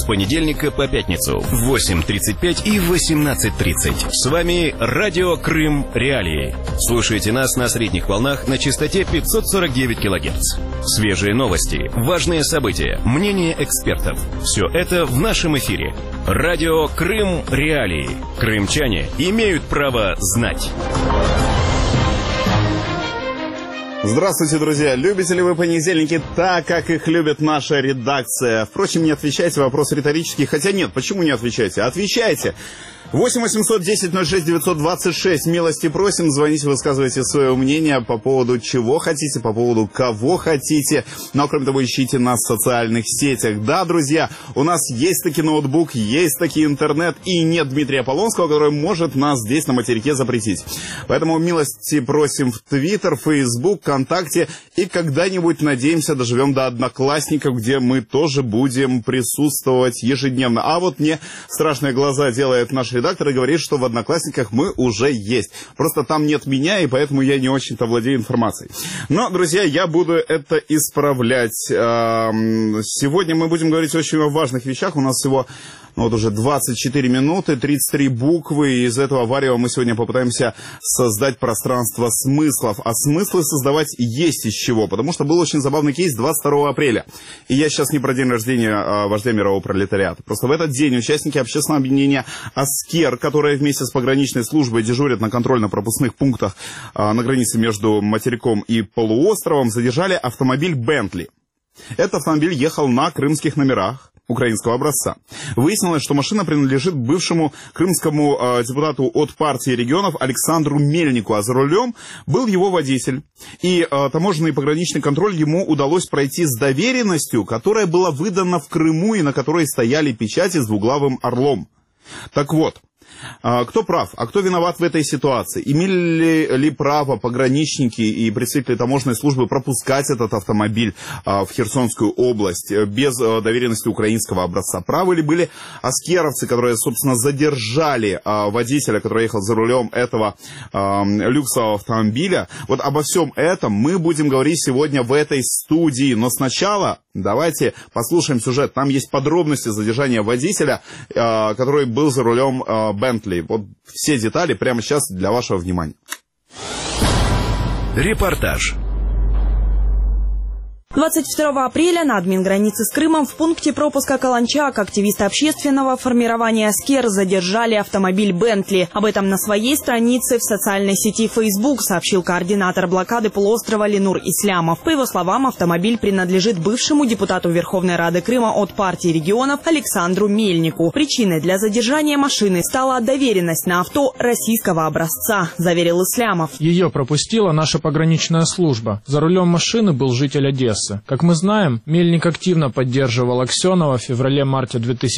с понедельника по пятницу в 8:35 и 18:30. С вами Радио Крым Реалии. Слушайте нас на средних волнах на частоте 549 кГц. Свежие новости, важные события, мнения экспертов. Все это в нашем эфире. Радио Крым Реалии. Крымчане имеют право знать. Здравствуйте, друзья! Любите ли вы понедельники так, как их любит наша редакция? Впрочем, не отвечайте, вопрос риторический. Хотя нет, почему не отвечайте? Отвечайте! 8 800 10 06 926. Милости просим. Звоните, высказывайте свое мнение по поводу чего хотите, по поводу кого хотите. Но, кроме того, ищите нас в социальных сетях. Да, друзья, у нас есть таки ноутбук, есть таки интернет. И нет Дмитрия Полонского, который может нас здесь на материке запретить. Поэтому милости просим в Твиттер, Фейсбук, ВКонтакте. И когда-нибудь, надеемся, доживем до Одноклассников, где мы тоже будем присутствовать ежедневно. А вот мне страшные глаза делает наш редактор и говорит, что в Одноклассниках мы уже есть. Просто там нет меня, и поэтому я не очень-то владею информацией. Но, друзья, я буду это исправлять. Сегодня мы будем говорить очень о важных вещах. У нас всего уже 24 минуты, 33 буквы. И из этого варева мы сегодня попытаемся создать пространство смыслов. А смыслы создавать есть из чего. Потому что был очень забавный кейс 22 апреля. И я сейчас не про день рождения вождя мирового пролетариата. Просто в этот день участники общественного объединения «Аскер», которое вместе с пограничной службой дежурят на контрольно-пропускных пунктах на границе между материком и полуостровом, задержали автомобиль «Бентли». Этот автомобиль ехал на крымских номерах украинского образца. Выяснилось, что машина принадлежит бывшему крымскому депутату от партии регионов Александру Мельнику, а за рулем был его водитель. И таможенный и пограничный контроль ему удалось пройти с доверенностью, которая была выдана в Крыму и на которой стояли печати с двуглавым орлом. Так вот, кто прав, а кто виноват в этой ситуации? Имели ли право пограничники и представители таможенной службы пропускать этот автомобиль в Херсонскую область без доверенности украинского образца? Правы ли были аскеровцы, которые, собственно, задержали водителя, который ехал за рулем этого люксового автомобиля? Вот обо всем этом мы будем говорить сегодня в этой студии. Но сначала давайте послушаем сюжет. Там есть подробности задержания водителя, который был за рулем Бентли. Вот все детали прямо сейчас для вашего внимания. Репортаж. 22 апреля на админгранице с Крымом в пункте пропуска Каланчак активисты общественного формирования «Аскер» задержали автомобиль «Бентли». Об этом на своей странице в социальной сети Facebook сообщил координатор блокады полуострова Ленур Ислямов. По его словам, автомобиль принадлежит бывшему депутату Верховной Рады Крыма от партии регионов Александру Мельнику. Причиной для задержания машины стала доверенность на авто российского образца, заверил Ислямов. Ее пропустила наша пограничная служба. За рулем машины был житель Одессы. Как мы знаем, Мельник активно поддерживал Аксенова в феврале-марте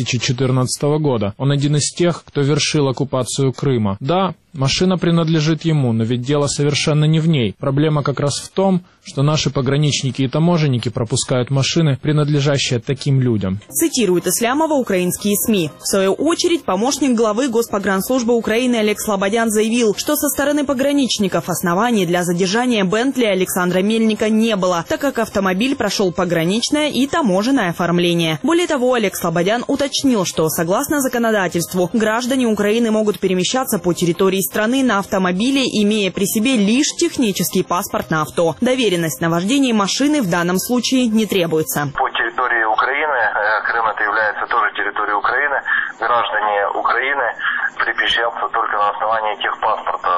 2014 года. Он один из тех, кто вершил оккупацию Крыма. Да, машина принадлежит ему, но ведь дело совершенно не в ней. Проблема как раз в том, что наши пограничники и таможенники пропускают машины, принадлежащие таким людям. Цитирует Ислямова украинские СМИ. В свою очередь, помощник главы Госпогранслужбы Украины Олег Слободян заявил, что со стороны пограничников оснований для задержания Бентли Александра Мельника не было, так как автомобиль прошел пограничное и таможенное оформление. Более того, Олег Слободян уточнил, что согласно законодательству граждане Украины могут перемещаться по территории страны на автомобиле, имея при себе лишь технический паспорт на авто. Доверенность на вождение машины в данном случае не требуется. По территории Украины, Крым это является тоже территорией Украины, граждане Украины перемещаются только на основании техпаспорта.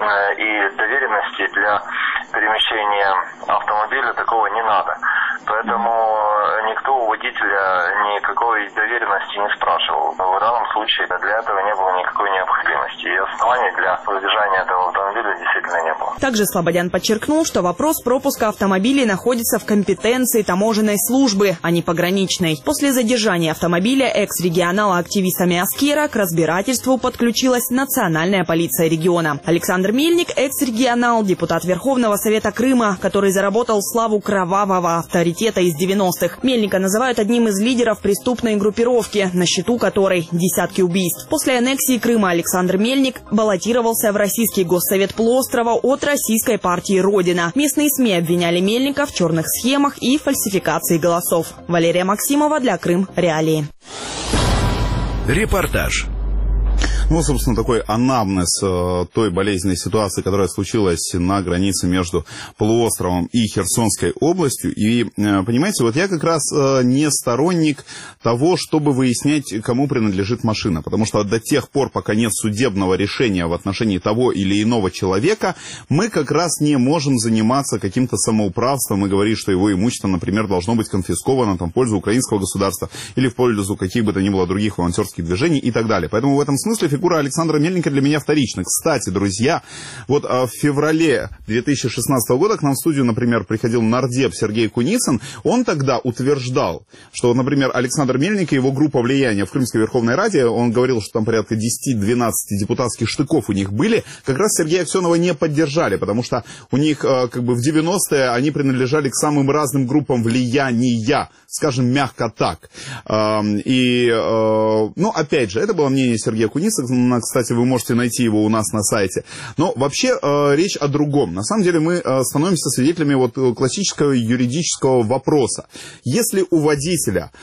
И доверенности для перемещения автомобиля такого не надо. Поэтому никто у водителя никакой доверенности не спрашивал. В данном случае для этого не было никакой необходимости. И оснований для задержания этого автомобиля действительно не было. Также Слободян подчеркнул, что вопрос пропуска автомобилей находится в компетенции таможенной службы, а не пограничной. После задержания автомобиля экс-регионала активистами «Аскера» к разбирательству подключилась Национальная полиция региона. Александр Мельник – экс-регионал, депутат Верховного Совета Крыма, который заработал славу кровавого авторитета из 90-х. Мельника называют одним из лидеров преступной группировки, на счету которой десятки убийств. После аннексии Крыма Александр Мельник баллотировался в Российский госсовет полуострова от российской партии «Родина». Местные СМИ обвиняли Мельника в черных схемах и фальсификации голосов. Валерия Максимова для Крым Реалии. Репортаж. Ну, собственно, такой анамнез той болезненной ситуации, которая случилась на границе между полуостровом и Херсонской областью. И, понимаете, вот я как раз не сторонник того, чтобы выяснять, кому принадлежит машина. Потому что до тех пор, пока нет судебного решения в отношении того или иного человека, мы как раз не можем заниматься каким-то самоуправством и говорить, что его имущество, например, должно быть конфисковано там, в пользу украинского государства или в пользу каких бы то ни было других волонтерских движений и так далее. Поэтому в этом смысле фигура Александра Мельника для меня вторична. Кстати, друзья, вот в феврале 2016 года к нам в студию, например, приходил нардеп Сергей Куницын. Он тогда утверждал, что, например, Александр Мельник и его группа влияния в Крымской Верховной Раде, он говорил, что там порядка 10-12 депутатских штыков у них были, как раз Сергея Аксенова не поддержали, потому что у них как бы в 90-е они принадлежали к самым разным группам влияния, скажем, мягко так. Ну, опять же, это было мнение Сергея Куницына. Кстати, вы можете найти его у нас на сайте. Но вообще речь о другом. На самом деле мы становимся свидетелями вот классического юридического вопроса. Если у водителя,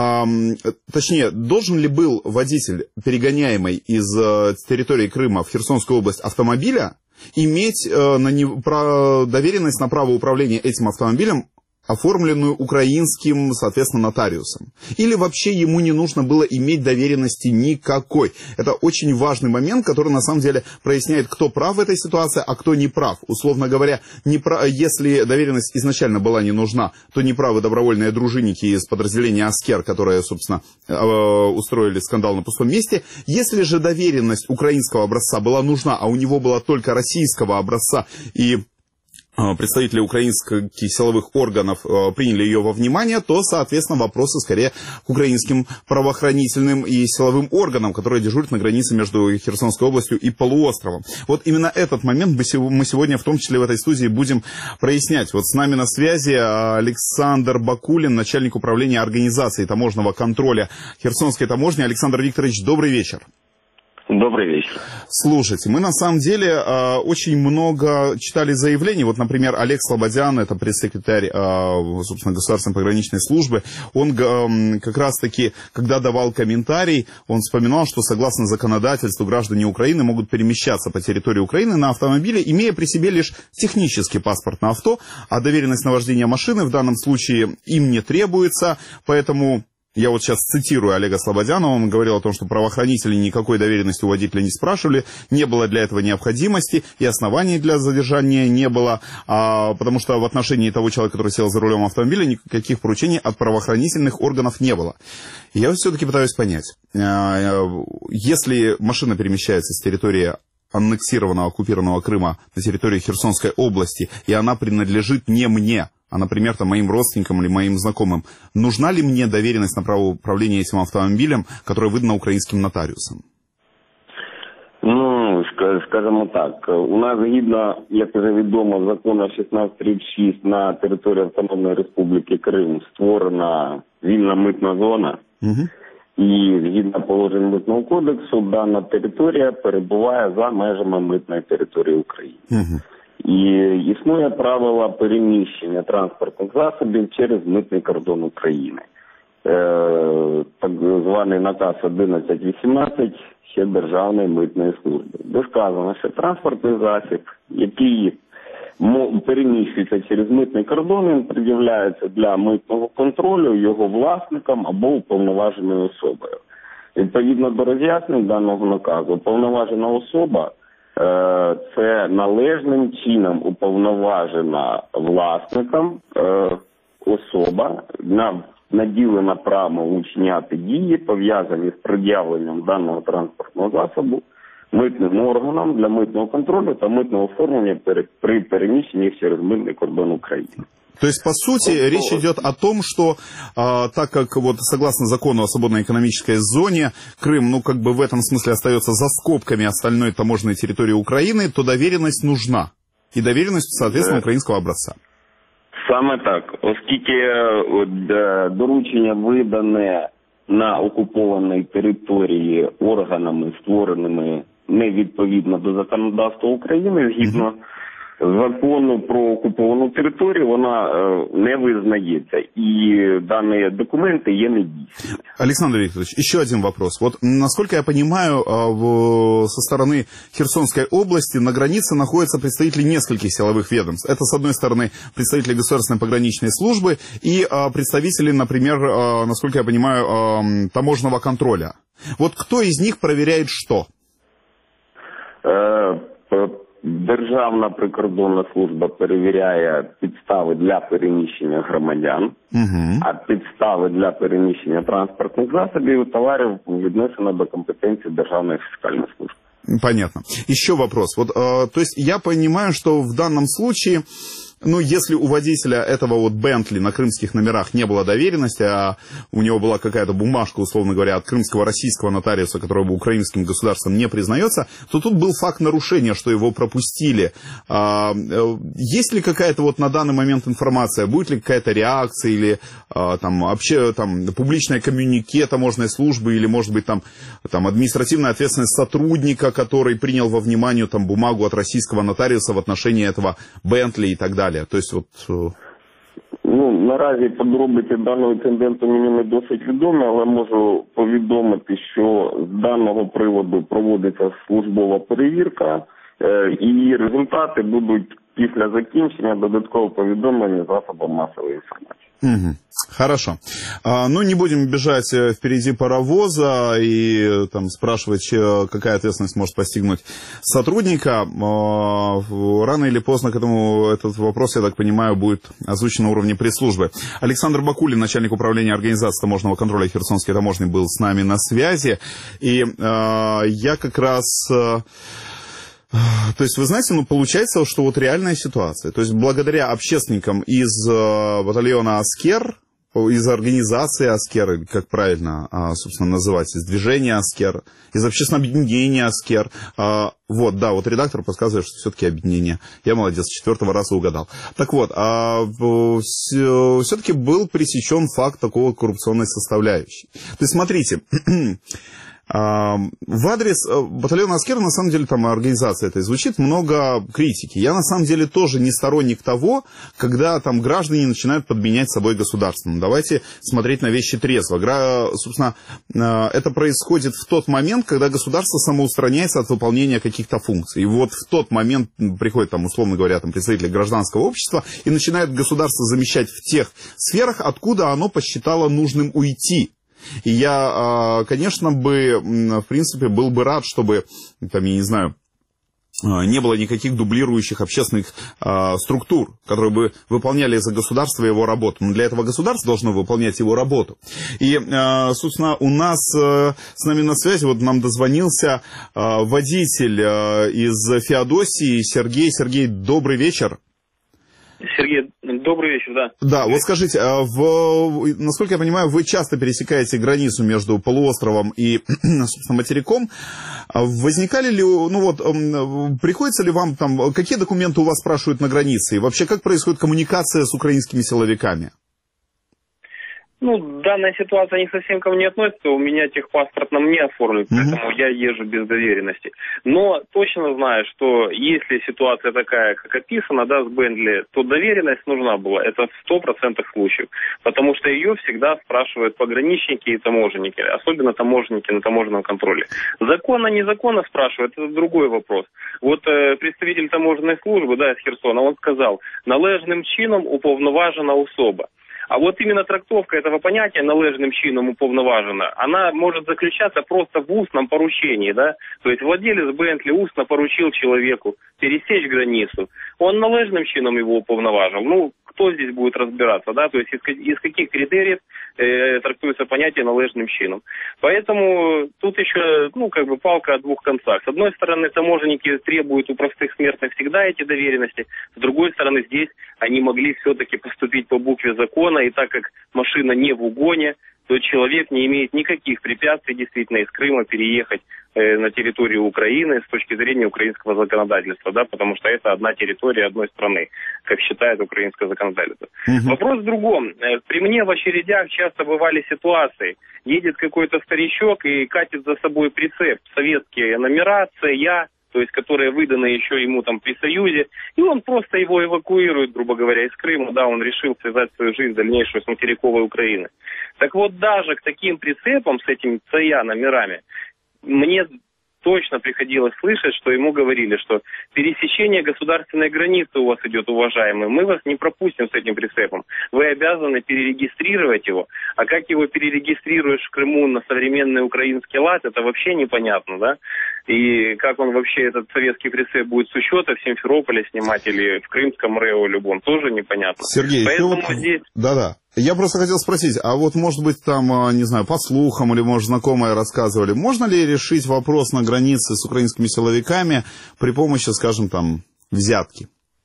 точнее, должен ли был водитель, перегоняемый из территории Крыма в Херсонскую область автомобиля, иметь доверенность на право управления этим автомобилем, оформленную украинским, соответственно, нотариусом. Или вообще ему не нужно было иметь доверенности никакой. Это очень важный момент, который на самом деле проясняет, кто прав в этой ситуации, а кто не прав. Условно говоря, если доверенность изначально была не нужна, то неправы добровольные дружинники из подразделения «Аскер», которые, собственно, устроили скандал на пустом месте. Если же доверенность украинского образца была нужна, а у него была только российского образца, и представители украинских силовых органов приняли ее во внимание, то, соответственно, вопросы скорее к украинским правоохранительным и силовым органам, которые дежурят на границе между Херсонской областью и полуостровом. Вот именно этот момент мы сегодня, в том числе в этой студии, будем прояснять. Вот с нами на связи Александр Бакулин, начальник управления организации таможенного контроля Херсонской таможни. Александр Викторович, добрый вечер. Добрый вечер. Слушайте, мы на самом деле очень много читали заявлений. Вот, например, Олег Слободян, это пресс-секретарь, собственно, Государственной пограничной службы, он как раз-таки, когда давал комментарий, он вспоминал, что согласно законодательству граждане Украины могут перемещаться по территории Украины на автомобиле, имея при себе лишь технический паспорт на авто, а доверенность на вождение машины в данном случае им не требуется, поэтому... Я вот сейчас цитирую Олега Слободяна, он говорил о том, что правоохранители никакой доверенности у водителя не спрашивали, не было для этого необходимости, и оснований для задержания не было, потому что в отношении того человека, который сел за рулем автомобиля, никаких поручений от правоохранительных органов не было. И я все-таки пытаюсь понять, если машина перемещается с территории аннексированного, оккупированного Крыма на территорию Херсонской области, и она принадлежит не мне, а, например, там, моим родственникам или моим знакомым, нужна ли мне доверенность на право управления этим автомобилем, которая выдана украинским нотаріусом? Ну, скажімо так, у нас згідно, як вже відомо, закону 1636 на території Автономної Республіки Крим створена вільна митна зона. Угу. І згідно положень Митного кодексу, дана територія перебуває за межами митної території України. Угу. І існує правило переміщення транспортних засобів через митний кордон України. Так званий наказ 1118 ще Державної митної служби. Де сказано, що транспортний засіб, який переміщується через митний кордон, він пред'являється для митного контролю його власникам або уповноваженою особою. Відповідно до роз'яснень даного наказу, уповноважена особа це належним чином уповноважена власником особа, наділена правом вчиняти дії, пов'язані з пред'явленням даного транспортного засобу митним органам для митного контролю та митного оформлення при переміщенні через митний кордон України. То есть, по сути, речь идет о том, что так как вот согласно закону о свободной экономической зоне, Крым, ну, как бы в этом смысле остается за скобками остальной таможенной территории Украины, то доверенность нужна. И доверенность, соответственно, українського образца. Саме так. Оскільки доручення видане на окупованій території органами, створеними невідповідно до законодавства України, згідно закону про окуповану територію, вона не визнається. І дані документи є недійсними. Александр Викторович, еще один вопрос. Вот, насколько я понимаю, со стороны Херсонской области на границе находятся представители нескольких силовых ведомств. Это, с одной стороны, представители государственной пограничной службы и представители, например, насколько я понимаю, таможенного контроля. Вот кто из них проверяет что? Державна прикордонна служба перевіряє підстави для переміщення громадян, а підстави для переміщення транспортних засобів і товарів віднесено до компетенції Державної фіскальної служби. Понятно. Еще вопрос. Вот, то есть я понимаю, что в данном случае, ну, если у водителя этого вот Бентли на крымских номерах не было доверенности, а у него была какая-то бумажка, условно говоря, от крымского российского нотариуса, которая бы украинским государством не признается, то тут был факт нарушения, что его пропустили. Есть ли какая-то вот на данный момент информация, будет ли какая-то реакция или там вообще там публичное коммюнике таможенной службы или, может быть, там административная ответственность сотрудника, который принял во внимание там бумагу от российского нотариуса в отношении этого Бентли и так далее? То есть, Ну, наразі подробиці даного інциденту мені не досить відомі, але можу повідомити, що з даного приводу проводиться службова перевірка, і результати будуть після закінчення додатково повідомлені засобам масової інформації. Угу. Хорошо. Ну, не будем бежать впереди паровоза и там спрашивать, какая ответственность может постигнуть сотрудника. Рано или поздно к этому этот вопрос, я так понимаю, будет озвучен на уровне пресс-службы. Александр Бакулин, начальник управления организации таможенного контроля Херсонской таможни, был с нами на связи. И я как раз... То есть, вы знаете, ну, получается, что вот реальная ситуация. То есть, благодаря общественникам из батальона «Аскер», из организации «Аскер», или как правильно, собственно, называть, из движения «Аскер», из общественного объединения «Аскер». Вот, да, вот редактор подсказывает, что все-таки объединение. Я молодец, 4-го раза угадал. Так вот, все-таки был пресечен факт такого коррупционной составляющей. То есть, смотрите... В адрес батальона «Аскер», на самом деле, там организация этой звучит много критики. Я, на самом деле, тоже не сторонник того, когда там граждане начинают подменять собой государство. Ну, давайте смотреть на вещи трезво. Собственно, это происходит в тот момент, когда государство самоустраняется от выполнения каких-то функций. И вот в тот момент приходит, там, условно говоря, там, представители гражданского общества и начинают государство замещать в тех сферах, откуда оно посчитало нужным уйти. И я, конечно, в принципе, был бы рад, чтобы, там, я не знаю, не было никаких дублирующих общественных структур, которые бы выполняли за государство его работу. Но для этого государство должно выполнять его работу. И, собственно, у нас с нами на связи, вот нам дозвонился водитель из Феодосии Сергей. Сергей, добрый вечер. Сергей, добрый вечер, да. Да, вот скажите, насколько я понимаю, вы часто пересекаете границу между полуостровом и, собственно, материком. Возникали ли, ну вот, приходится ли вам там, какие документы у вас спрашивают на границе? И вообще, как происходит коммуникация с украинскими силовиками? Ну, данная ситуация не совсем ко мне относится, у меня техпаспорт на мне оформлен, поэтому я езжу без доверенности. Но точно знаю, что если ситуация такая, как описана, да, с Бентли, то доверенность нужна была, это в 100% случаев, потому что ее всегда спрашивают пограничники и таможенники, особенно таможенники на таможенном контроле. Законно, незаконно спрашивают, это другой вопрос. Вот представитель таможенной службы, да, из Херсона, он сказал, належним чином уповноважена особа. А вот именно трактовка этого понятия належным чином уповноважена, она может заключаться просто в устном поручении, да? То есть владелец Бентли устно поручил человеку пересечь границу, он належным чином его уповноважил. Ну, кто здесь будет разбираться, да? То есть из каких критериев трактуется понятие належным чином. Поэтому тут еще, ну, как бы палка о двух концах. С одной стороны, таможенники требуют у простых смертных всегда эти доверенности, с другой стороны, здесь они могли все-таки поступить по букве закона, и так как машина не в угоне, то человек не имеет никаких препятствий действительно из Крыма переехать на территорию Украины с точки зрения украинского законодательства, да, потому что это одна территория одной страны, как считает украинское законодательство. Вопрос в другом. При мне в очередях часто бывали ситуации. Едет какой-то старичок и катит за собой прицеп. Советские номера, ЦЯ, то есть которые выданы еще ему там при Союзе, и он просто его эвакуирует, грубо говоря, из Крыма, да, он решил связать свою жизнь дальнейшую с материковой Украиной. Так вот, даже к таким прицепам с этими ЦАЯ номерами, мне точно приходилось слышать, что ему говорили, что пересечение государственной границы у вас идет, уважаемый, мы вас не пропустим с этим прицепом. Вы обязаны перерегистрировать его. А как его перерегистрируешь в Крыму на современный украинский лад, это вообще непонятно, да? И как он вообще, этот советский прицеп, будет с учета в Симферополе снимать или в Крымском РЭО любом, тоже непонятно. Сергей, поэтому здесь... Да-да. Я просто хотел спросить, а вот, может быть, там, не знаю, по слухам или, может, знакомые рассказывали, можно ли решить вопрос на границе с украинскими силовиками при помощи, скажем, там, взятки?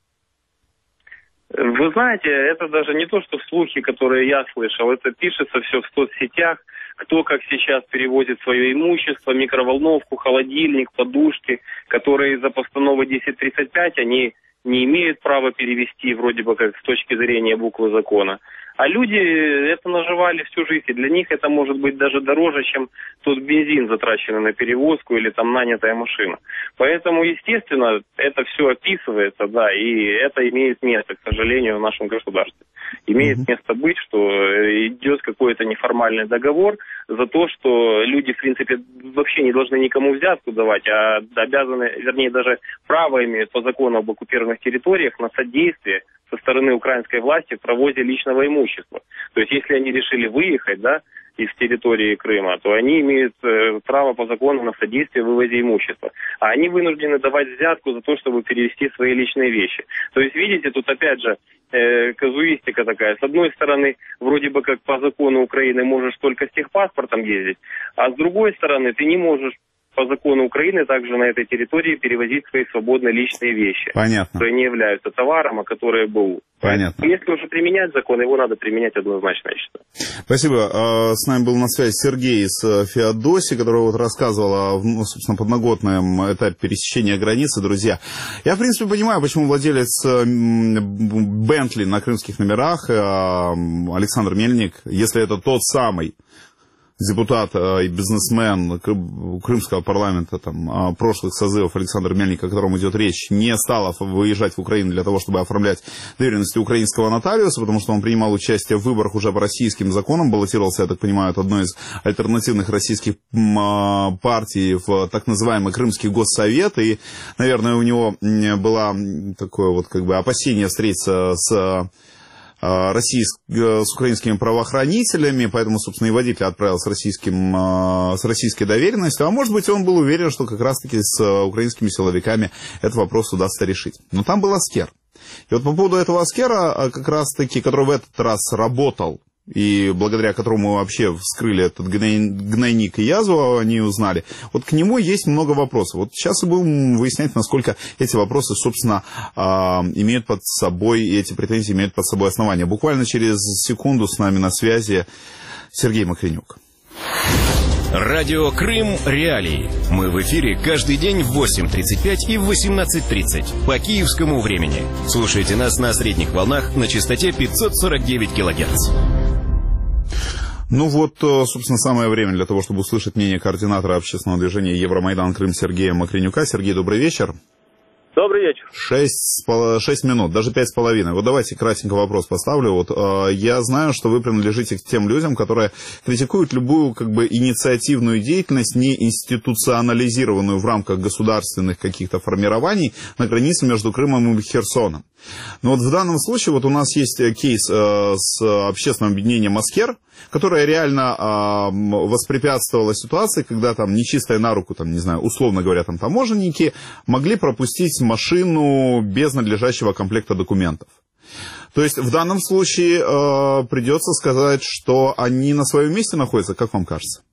Вы знаете, это даже не то, что слухи, которые я слышал, это пишется все в соцсетях, кто как сейчас перевозит свое имущество, микроволновку, холодильник, подушки, которые из-за постановы 1035, они не имеют права перевести вроде бы как с точки зрения буквы закона. А люди это наживали всю жизнь, и для них это может быть даже дороже, чем тот бензин, затраченный на перевозку или там нанятая машина. Поэтому, естественно, это все описывается, да, и это имеет место, к сожалению, в нашем государстве. Имеет место быть, что идет какой-то неформальный договор за то, что люди, в принципе, вообще не должны никому взятку давать, а обязаны, вернее, даже право имеют по закону об оккупированных территориях на содействие со стороны украинской власти в провозе личного имущества. То есть, если они решили выехать, да, из территории Крыма, то они имеют право по закону на содействие в вывозе имущества. А они вынуждены давать взятку за то, чтобы перевести свои личные вещи. То есть, видите, тут опять же казуистика такая. С одной стороны, вроде бы как по закону Украины можешь только с техпаспортом ездить, а с другой стороны, ты не можешь по закону Украины также на этой территории перевозить свои свободные личные вещи. Понятно. Которые не являются товаром, а которые БУ. Понятно. Если уже применять закон, его надо применять однозначно, я считаю. Спасибо. С нами был на связи Сергей из Феодосии, который вот рассказывал о, собственно, подноготном этапе пересечения границы. Друзья, я, в принципе, понимаю, почему владелец Бентли на крымских номерах Александр Мельник, если это тот самый депутат и бизнесмен крымского парламента там, прошлых созывов Александр Мельник, о котором идет речь, не стал выезжать в Украину для того, чтобы оформлять доверенности украинского нотариуса, потому что он принимал участие в выборах уже по российским законам, баллотировался, я так понимаю, от одной из альтернативных российских партий в так называемый Крымский госсовет, и, наверное, у него было такое вот как бы опасение встретиться с украинскими правоохранителями, поэтому, собственно, и водитель отправил с российской доверенностью, а может быть, он был уверен, что как раз-таки с украинскими силовиками этот вопрос удастся решить. Но там был Аскер. И вот по поводу этого Аскера, как раз-таки, который в этот раз работал, и благодаря которому вообще вскрыли этот гнойник и язву, они узнали. Вот к нему есть много вопросов. Вот сейчас и будем выяснять, насколько эти вопросы, собственно, имеют под собой, и эти претензии имеют под собой основания. Буквально через секунду с нами на связи Сергей Мокренюк. Радио Крым Реалии. Мы в эфире каждый день в 8:35 и в 18:30 по киевскому времени. Слушайте нас на средних волнах на частоте 549 килогерц. Ну вот, собственно, самое время для того, чтобы услышать мнение координатора общественного движения Евромайдан Крым Сергея Мокренюка. Сергей, добрый вечер. Добрый вечер. 6 минут, даже 5,5. Вот давайте кратенько вопрос поставлю. Вот я знаю, что вы принадлежите к тем людям, которые критикуют любую как бы инициативную деятельность, не институционализированную в рамках государственных каких-то формирований на границе между Крымом и Херсоном. Но вот в данном случае вот у нас есть кейс с общественным объединением «Аскер», которое реально воспрепятствовало ситуации, когда там нечистая на руку, там, не знаю, условно говоря, там таможенники могли пропустить машину без надлежащего комплекта документов. То есть в данном случае придется сказать, что они на своем месте находятся, как вам кажется?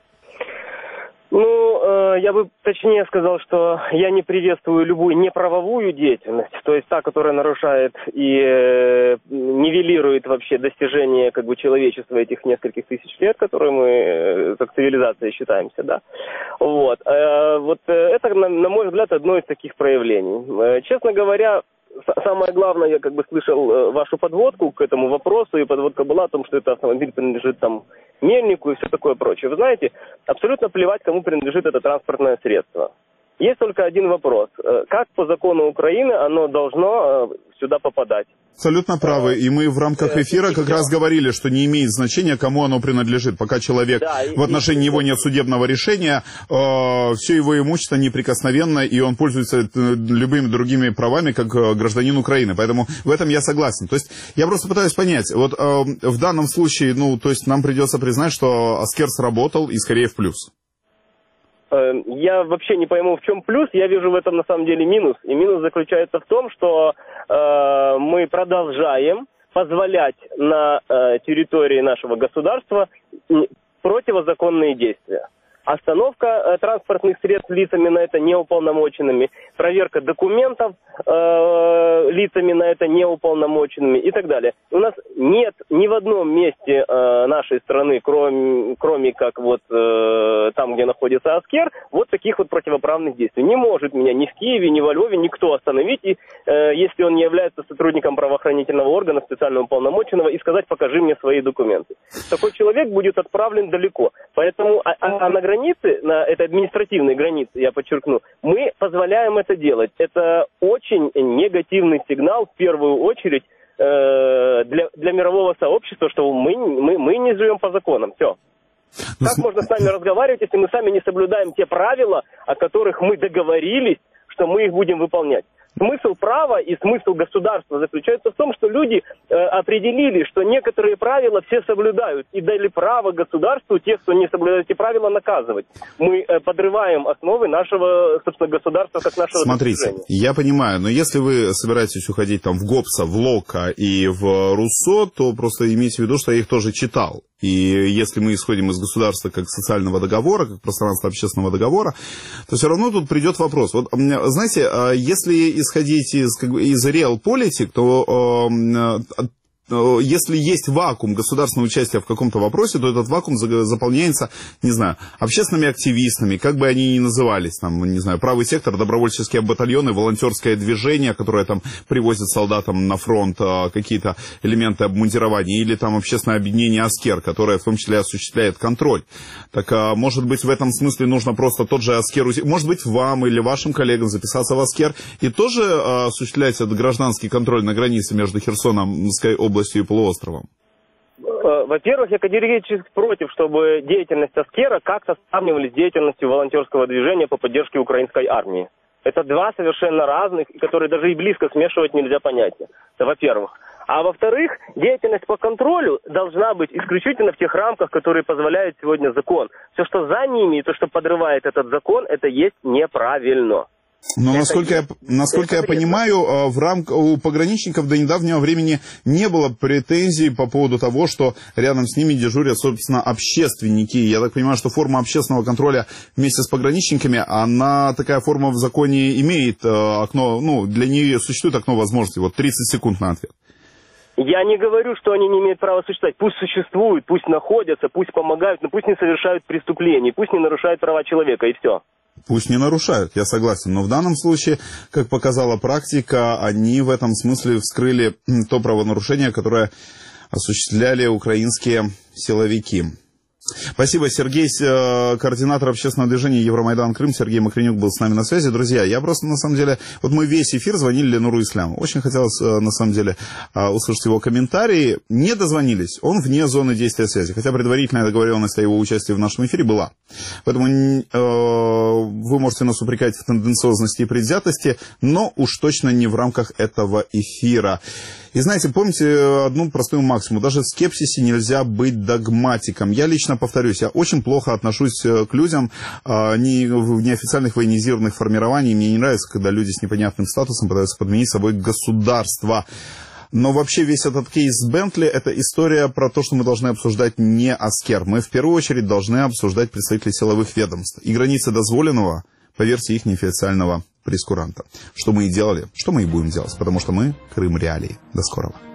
Я бы точнее сказал, что я не приветствую любую неправовую деятельность, то есть та, которая нарушает и нивелирует вообще достижения как бы человечества этих нескольких тысяч лет, которые мы как цивилизация считаемся, да. Вот. Вот это, на мой взгляд, одно из таких проявлений. Честно говоря, самое главное, я как бы слышал вашу подводку к этому вопросу, и подводка была о том, что это автомобиль принадлежит там Мельнику и все такое прочее. Вы знаете, абсолютно плевать, кому принадлежит это транспортное средство. Есть только один вопрос. Как по закону Украины оно должно сюда попадать? Абсолютно правы. И мы в рамках эфира как раз говорили, что не имеет значения, кому оно принадлежит. Пока человек, в отношении него нет судебного решения, все его имущество неприкосновенно, и он пользуется любыми другими правами, как гражданин Украины. Поэтому в этом я согласен. То есть я просто пытаюсь понять, вот в данном случае, то есть нам придется признать, что Аскер сработал и скорее в плюс. Я вообще не пойму, в чем плюс. Я вижу в этом на самом деле минус. И минус заключается в том, что мы продолжаем позволять на территории нашего государства противозаконные действия. Остановка транспортных средств лицами на это неуполномоченными, проверка документов лицами на это неуполномоченными и так далее. У нас нет ни в одном месте нашей страны, кроме как вот там, где находится Аскер, вот таких вот противоправных действий. Не может меня ни в Киеве, ни во Львове никто остановить, и, если он не является сотрудником правоохранительного органа, специально уполномоченного, и сказать: покажи мне свои документы. Такой человек будет отправлен далеко. Поэтому на границе, на этой административной границе, я подчеркну, мы позволяем это делать. Это очень негативный сигнал, в первую очередь, для мирового сообщества, что мы не живем по законам. Все. Как можно с нами разговаривать, если мы сами не соблюдаем те правила, о которых мы договорились, что мы их будем выполнять? Смысл права и смысл государства заключается в том, что люди определили, что некоторые правила все соблюдают, и дали право государству тех, кто не соблюдает эти правила, наказывать. Мы подрываем основы нашего, собственно, государства как нашего Смотрите, достижения. Я понимаю, но если вы собираетесь уходить там в Гоббса, в Лока и в Руссо, то просто имейте в виду, что я их тоже читал. И если мы исходим из государства как социального договора, как пространства общественного договора, то все равно тут придет вопрос. Вот, знаете, если исходить из реал-политик, то если есть вакуум государственного участия в каком-то вопросе, то этот вакуум заполняется, не знаю, общественными активистами, как бы они ни назывались, там, не знаю, правый сектор, добровольческие батальоны, волонтерское движение, которое там привозит солдатам на фронт какие-то элементы обмундирования, или там общественное объединение Аскер, которое в том числе осуществляет контроль. Так, может быть, в этом смысле нужно просто тот же Аскер, может быть, вам или вашим коллегам записаться в Аскер и тоже осуществлять этот гражданский контроль на границе между Херсоновской областью и полуостровом? Во-первых, я категорически против, чтобы деятельность Аскера как-то сравнивались с деятельностью волонтерского движения по поддержке украинской армии. Это два совершенно разных, которые даже и близко смешивать нельзя понятия. Это во-первых. А во-вторых, деятельность по контролю должна быть исключительно в тех рамках, которые позволяет сегодня закон. Все, что за ними, и то, что подрывает этот закон, это есть неправильно. Но насколько я понимаю, у пограничников до недавнего времени не было претензий по поводу того, что рядом с ними дежурят, собственно, общественники. Я так понимаю, что форма общественного контроля вместе с пограничниками, она, такая форма в законе имеет окно, для нее существует окно возможностей. Вот 30 секунд на ответ. Я не говорю, что они не имеют права существовать. Пусть существуют, пусть находятся, пусть помогают, но пусть не совершают преступлений, пусть не нарушают права человека, и все. Пусть не нарушают, я согласен. Но в данном случае, как показала практика, они в этом смысле вскрыли то правонарушение, которое осуществляли украинские силовики. Спасибо, Сергей, координатор общественного движения Евромайдан Крым, Сергей Мокренюк был с нами на связи. Друзья, я просто, на самом деле, вот мы весь эфир звонили Ленуру Исляму. Очень хотелось, на самом деле, услышать его комментарии. Не дозвонились, он вне зоны действия связи, хотя предварительная договоренность о его участии в нашем эфире была. Поэтому вы можете нас упрекать в тенденциозности и предвзятости, но уж точно не в рамках этого эфира. И знаете, помните одну простую максимум, даже в скепсисе нельзя быть догматиком. Я лично повторюсь, я очень плохо отношусь к людям в неофициальных военизированных формированиях. Мне не нравится, когда люди с непонятным статусом пытаются подменить собой государство. Но вообще весь этот кейс с Бентли – это история про то, что мы должны обсуждать не Аскер. Мы в первую очередь должны обсуждать представителей силовых ведомств и границы дозволенного по версии их неофициального прескуранта. Что мы и делали, что мы и будем делать, потому что мы Крым Реалии. До скорого.